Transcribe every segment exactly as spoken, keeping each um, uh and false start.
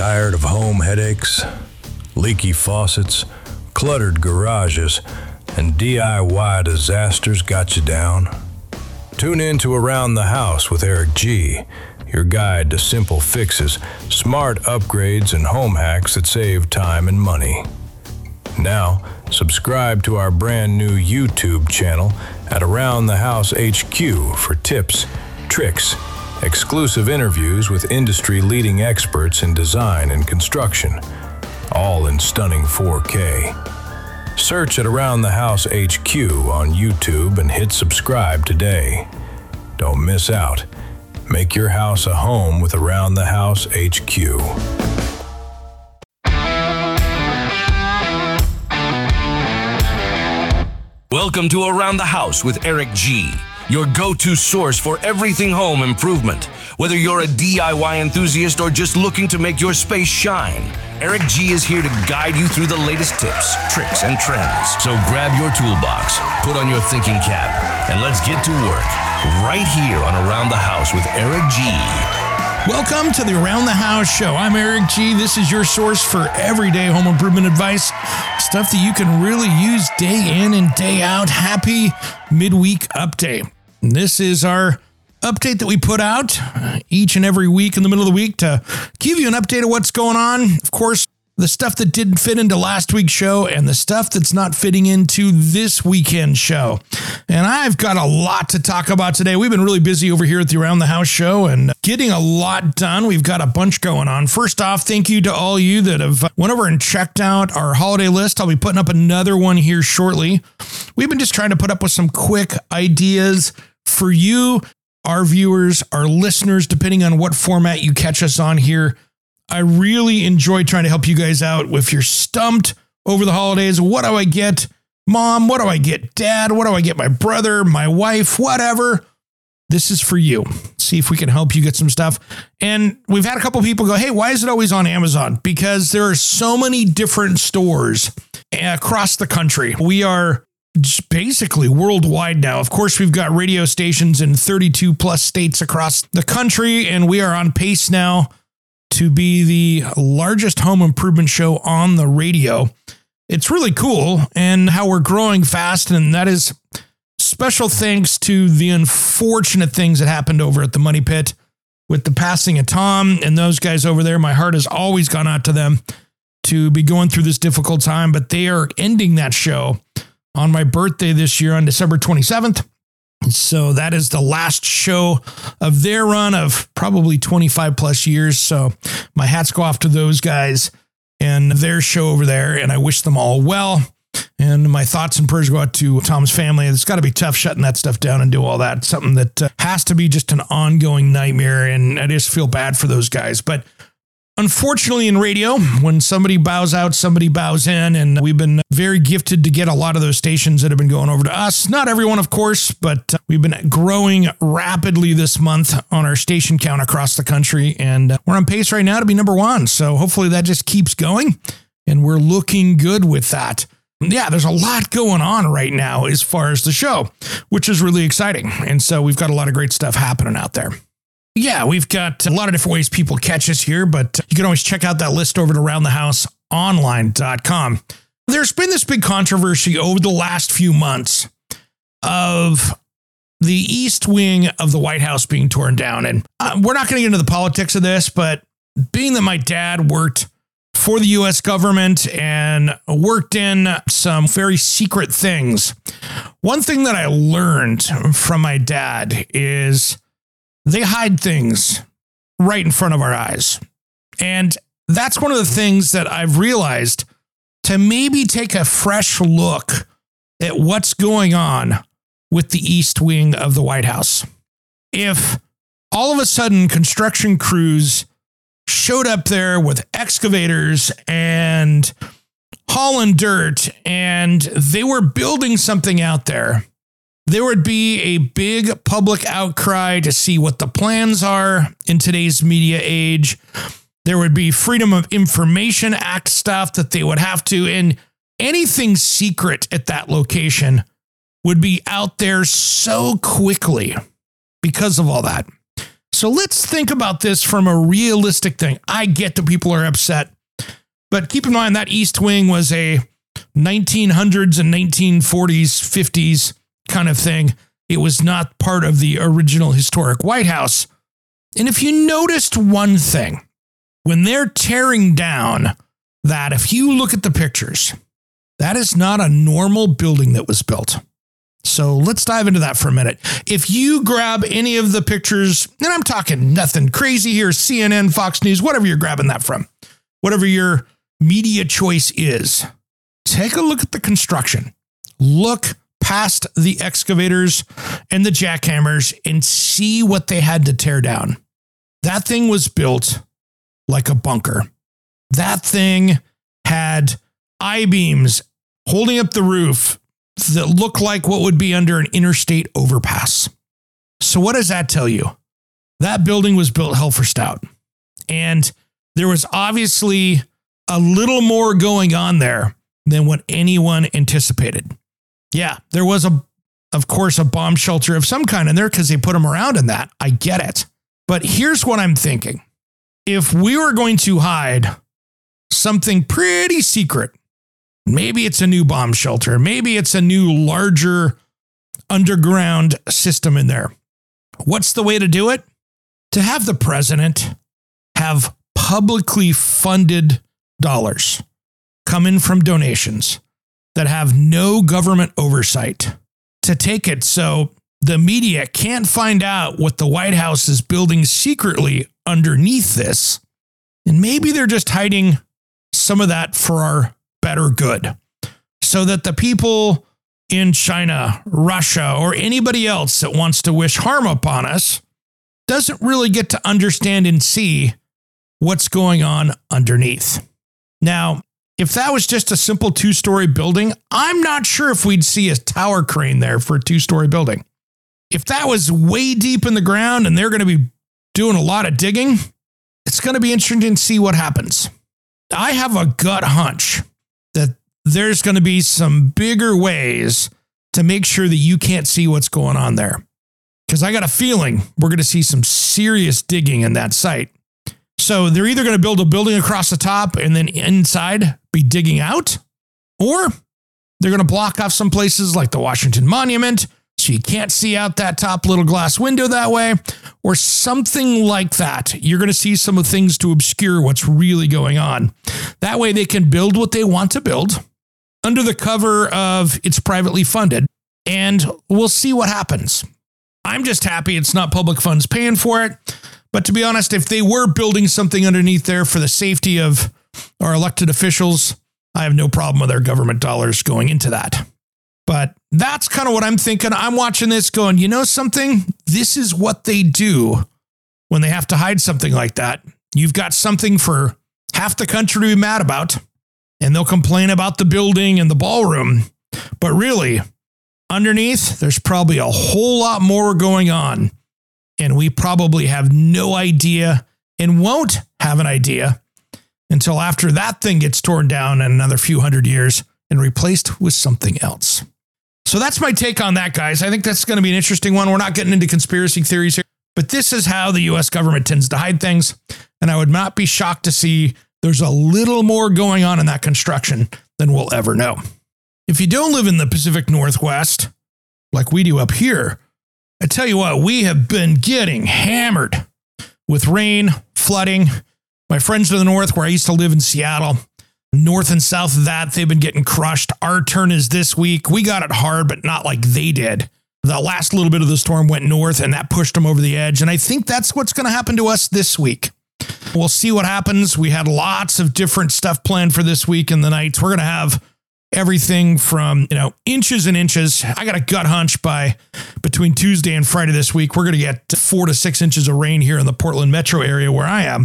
Tired of home headaches, leaky faucets, cluttered garages, and D I Y disasters got you down? Tune in to Around the House with Eric G., your guide to simple fixes, smart upgrades, and home hacks that save time and money. Now, subscribe to our brand new YouTube channel at Around the House H Q for tips, tricks, exclusive interviews with industry-leading experts in design and construction, all in stunning four K. Search at Around the House H Q on YouTube and hit subscribe today. Don't miss out. Make your house a home with Around the House H Q. Welcome to Around the House with Eric G., your go-to source for everything home improvement. Whether you're a D I Y enthusiast or just looking to make your space shine, Eric G. is here to guide you through the latest tips, tricks, and trends. So grab your toolbox, put on your thinking cap, and let's get to work right here on Around the House with Eric G. Welcome to the Around the House show. I'm Eric G. This is your source for everyday home improvement advice, stuff that you can really use day in and day out. Happy midweek update. And this is our update that we put out each and every week in the middle of the week to give you an update of what's going on. Of course, the stuff that didn't fit into last week's show and the stuff that's not fitting into this weekend show. And I've got a lot to talk about today. We've been really busy over here at the Around the House show and getting a lot done. We've got a bunch going on. First off, thank you to all you that have went over and checked out our holiday list. I'll be putting up another one here shortly. We've been just trying to put up with some quick ideas for you, our viewers, our listeners, depending on what format you catch us on here. I really enjoy trying to help you guys out if you're stumped over the holidays. What do I get, Mom? What do I get, Dad? What do I get, my brother, my wife, whatever? This is for you. See if we can help you get some stuff. And we've had a couple people go, hey, why is it always on Amazon? Because there are so many different stores across the country. We are basically worldwide now. Of course, we've got radio stations in thirty-two plus states across the country, and we are on pace now to be the largest home improvement show on the radio. It's really cool and how we're growing fast. And that is special thanks to the unfortunate things that happened over at the Money Pit with the passing of Tom and those guys over there. My heart has always gone out to them to be going through this difficult time, but they are ending that show on my birthday this year on December twenty-seventh. So that is the last show of their run of probably twenty-five plus years. So my hats go off to those guys and their show over there. And I wish them all well. And my thoughts and prayers go out to Tom's family. It's got to be tough shutting that stuff down and do all that. It's something that uh, has to be just an ongoing nightmare. And I just feel bad for those guys. But unfortunately, in radio, when somebody bows out, somebody bows in, and we've been very gifted to get a lot of those stations that have been going over to us. Not everyone, of course, but we've been growing rapidly this month on our station count across the country, and we're on pace right now to be number one. So hopefully that just keeps going, and we're looking good with that. Yeah, there's a lot going on right now as far as the show, which is really exciting. And so we've got a lot of great stuff happening out there. Yeah, we've got a lot of different ways people catch us here, but you can always check out that list over at around the house online dot com. There's been this big controversy over the last few months of the east wing of the White House being torn down. And uh, we're not going to get into the politics of this, but being that my dad worked for the U S government and worked in some very secret things, one thing that I learned from my dad is they hide things right in front of our eyes. And that's one of the things that I've realized to maybe take a fresh look at what's going on with the east wing of the White House. If all of a sudden construction crews showed up there with excavators and hauling dirt and they were building something out there, there would be a big public outcry to see what the plans are in today's media age. There would be Freedom of Information Act stuff that they would have to, and anything secret at that location would be out there so quickly because of all that. So let's think about this from a realistic thing. I get that people are upset, but keep in mind that East Wing was a nineteen hundreds and nineteen forties, fifties kind of thing. It was not part of the original historic White House. And if you noticed one thing, when they're tearing down that, if you look at the pictures, that is not a normal building that was built. So let's dive into that for a minute. If you grab any of the pictures, and I'm talking nothing crazy here, C N N, Fox News, whatever you're grabbing that from, whatever your media choice is, take a look at the construction. Look past the excavators and the jackhammers and see what they had to tear down. That thing was built like a bunker. That thing had I-beams holding up the roof that look like what would be under an interstate overpass. So what does that tell you? That building was built hell for stout. And there was obviously a little more going on there than what anyone anticipated. Yeah, there was, a, of course, a bomb shelter of some kind in there because they put them around in that. I get it. But here's what I'm thinking. If we were going to hide something pretty secret, maybe it's a new bomb shelter. Maybe it's a new, larger underground system in there. What's the way to do it? To have the president have publicly funded dollars come in from donations that have no government oversight, to take it so the media can't find out what the White House is building secretly underneath this. And maybe they're just hiding some of that for our better good, so that the people in China, Russia, or anybody else that wants to wish harm upon us doesn't really get to understand and see what's going on underneath. Now, if that was just a simple two-story building, I'm not sure if we'd see a tower crane there for a two-story building. If that was way deep in the ground and they're going to be doing a lot of digging, it's going to be interesting to see what happens. I have a gut hunch that there's going to be some bigger ways to make sure that you can't see what's going on there. Because I got a feeling we're going to see some serious digging in that site. So they're either going to build a building across the top and then inside be digging out, or they're going to block off some places like the Washington Monument so you can't see out that top little glass window that way, or something like that. You're going to see some of the things to obscure what's really going on. That way they can build what they want to build under the cover of it's privately funded, and we'll see what happens. I'm just happy it's not public funds paying for it. But to be honest, if they were building something underneath there for the safety of our elected officials, I have no problem with our government dollars going into that. But that's kind of what I'm thinking. I'm watching this going, you know something? This is what they do when they have to hide something like that. You've got something for half the country to be mad about, and they'll complain about the building and the ballroom. But really, underneath, there's probably a whole lot more going on. And we probably have no idea and won't have an idea until after that thing gets torn down in another few hundred years and replaced with something else. So that's my take on that, guys. I think that's going to be an interesting one. We're not getting into conspiracy theories here, but this is how the U S government tends to hide things. And I would not be shocked to see there's a little more going on in that construction than we'll ever know. If you don't live in the Pacific Northwest, like we do up here, I tell you what, we have been getting hammered with rain, flooding. My friends to the north, where I used to live in Seattle, north and south of that, they've been getting crushed. Our turn is this week. We got it hard, but not like they did. The last little bit of the storm went north, and that pushed them over the edge. And I think that's what's going to happen to us this week. We'll see what happens. We had lots of different stuff planned for this week and the nights. We're going to have everything from, you know, inches and inches. I got a gut hunch by between Tuesday and Friday this week, we're going to get four to six inches of rain here in the Portland metro area where I am.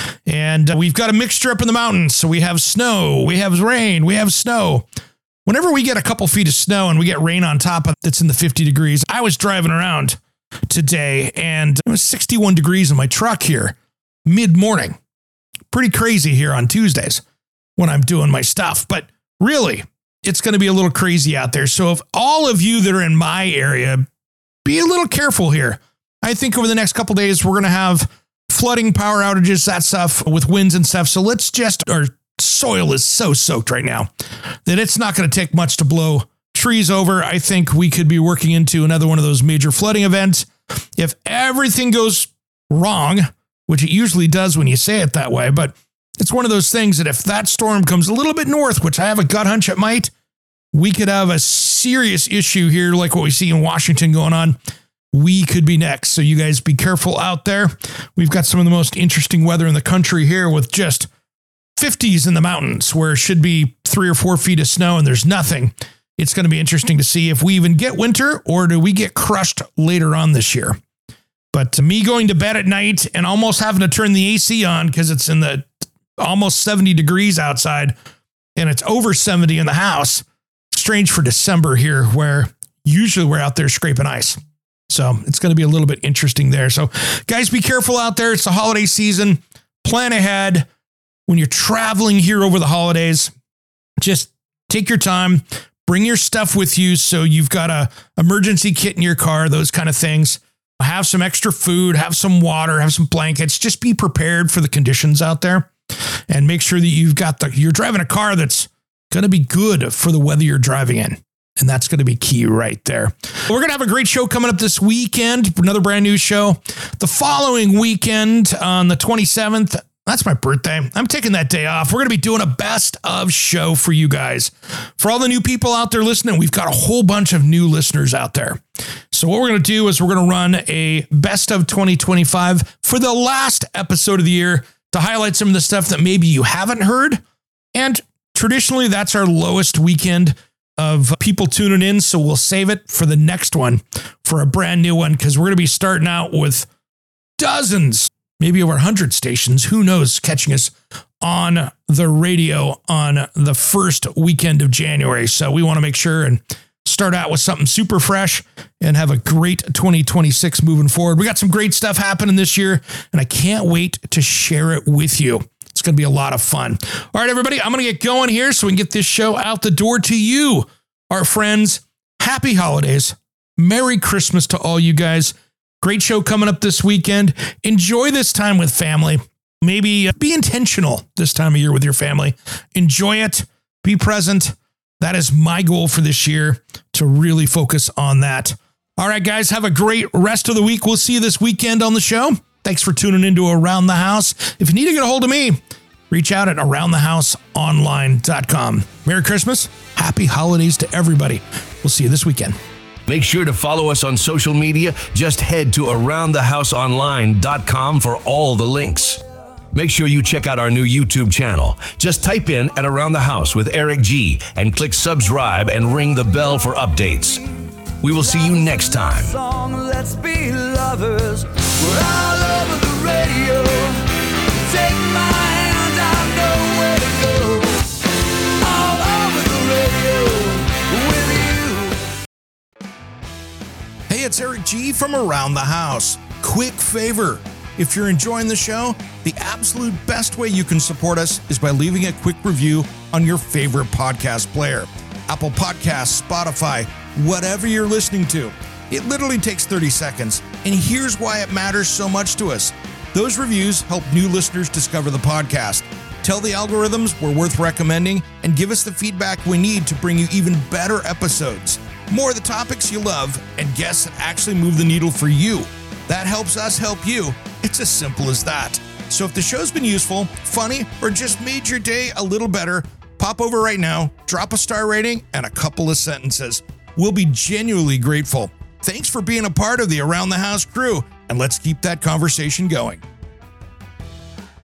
And uh, we've got a mixture up in the mountains. So we have snow, we have rain, we have snow. Whenever we get a couple feet of snow and we get rain on top of that's in the fifty degrees, I was driving around today and it was sixty-one degrees in my truck here mid-morning. Pretty crazy here on Tuesdays when I'm doing my stuff. But really, it's going to be a little crazy out there. So if all of you that are in my area, be a little careful here. I think over the next couple days, we're going to have flooding, power outages, that stuff with winds and stuff. So let's just, our soil is so soaked right now that it's not going to take much to blow trees over. I think we could be working into another one of those major flooding events. If everything goes wrong, which it usually does when you say it that way, but it's one of those things that if that storm comes a little bit north, which I have a gut hunch it might, we could have a serious issue here like what we see in Washington going on. We could be next. So you guys be careful out there. We've got some of the most interesting weather in the country here with just fifties in the mountains where it should be three or four feet of snow and there's nothing. It's going to be interesting to see if we even get winter or do we get crushed later on this year. But to me going to bed at night and almost having to turn the A C on because it's in the almost seventy degrees outside and it's over seventy in the house. Strange for December here where usually we're out there scraping ice. So it's going to be a little bit interesting there. So guys, be careful out there. It's the holiday season. Plan ahead. When you're traveling here over the holidays, just take your time, bring your stuff with you. So you've got a emergency kit in your car, those kind of things. Have some extra food, have some water, have some blankets. Just be prepared for the conditions out there and make sure that you've got the, you're driving a car that's going to be good for the weather you're driving in. And that's going to be key right there. We're going to have a great show coming up this weekend. Another brand new show. The following weekend on the twenty-seventh, that's my birthday. I'm taking that day off. We're going to be doing a best of show for you guys. For all the new people out there listening, we've got a whole bunch of new listeners out there. So what we're going to do is we're going to run a best of twenty twenty-five for the last episode of the year to highlight some of the stuff that maybe you haven't heard. And traditionally, that's our lowest weekend of people tuning in. So we'll save it for the next one for a brand new one because we're going to be starting out with dozens, maybe over one hundred stations, who knows, catching us on the radio on the first weekend of January. So we want to make sure and start out with something super fresh and have a great twenty twenty-six moving forward. We got some great stuff happening this year, and I can't wait to share it with you. It's going to be a lot of fun. All right, everybody, I'm going to get going here so we can get this show out the door to you, our friends. Happy holidays. Merry Christmas to all you guys. Great show coming up this weekend. Enjoy this time with family. Maybe be intentional this time of year with your family. Enjoy it. Be present. That is my goal for this year, to really focus on that. All right, guys, have a great rest of the week. We'll see you this weekend on the show. Thanks for tuning into Around the House. If you need to get a hold of me, reach out at around the house online dot com. Merry Christmas. Happy holidays to everybody. We'll see you this weekend. Make sure to follow us on social media. Just head to around the house online dot com for all the links. Make sure you check out our new YouTube channel. Just type in at Around the House with Eric G and click subscribe and ring the bell for updates. We will see you next time. Song, let's be lovers. We're all over the radio. Take my hand, I know where to go. All over the radio with you. Hey, it's Eric G from Around the House. Quick favor. If you're enjoying the show, the absolute best way you can support us is by leaving a quick review on your favorite podcast player. Apple Podcasts, Spotify, whatever you're listening to. It literally takes thirty seconds, and here's why it matters so much to us. Those reviews help new listeners discover the podcast. Tell the algorithms we're worth recommending, and give us the feedback we need to bring you even better episodes. More of the topics you love, and guests that actually move the needle for you. That helps us help you. It's as simple as that. So if the show's been useful, funny, or just made your day a little better, pop over right now, drop a star rating, and a couple of sentences. We'll be genuinely grateful. Thanks for being a part of the Around the House crew, and let's keep that conversation going.